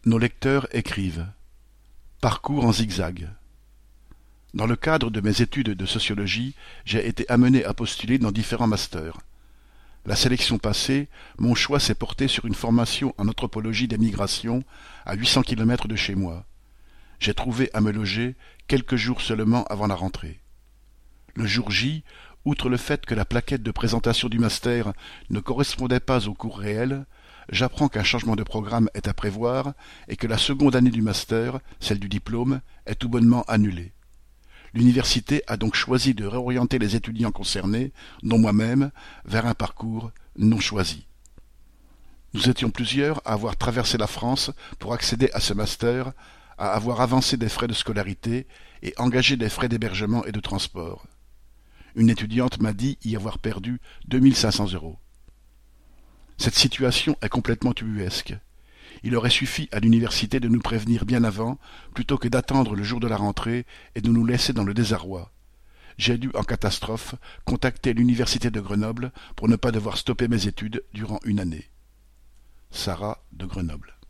Nos lecteurs écrivent. Parcours en zigzag. Dans le cadre de mes études de sociologie, j'ai été amené à postuler dans différents masters. La sélection passée, mon choix s'est porté sur une formation en anthropologie des migrations à 800 km de chez moi. J'ai trouvé à me loger quelques jours seulement avant la rentrée. Le jour J, outre le fait que la plaquette de présentation du master ne correspondait pas au cours réel, j'apprends qu'un changement de programme est à prévoir et que la seconde année du master, celle du diplôme, est tout bonnement annulée. L'université a donc choisi de réorienter les étudiants concernés, dont moi-même, vers un parcours non choisi. Nous étions plusieurs à avoir traversé la France pour accéder à ce master, à avoir avancé des frais de scolarité et engagé des frais d'hébergement et de transport. Une étudiante m'a dit y avoir perdu 2500 €. Cette situation est complètement ubuesque. Il aurait suffi à l'université de nous prévenir bien avant, plutôt que d'attendre le jour de la rentrée et de nous laisser dans le désarroi. J'ai dû, en catastrophe, contacter l'université de Grenoble pour ne pas devoir stopper mes études durant une année. Sarah de Grenoble.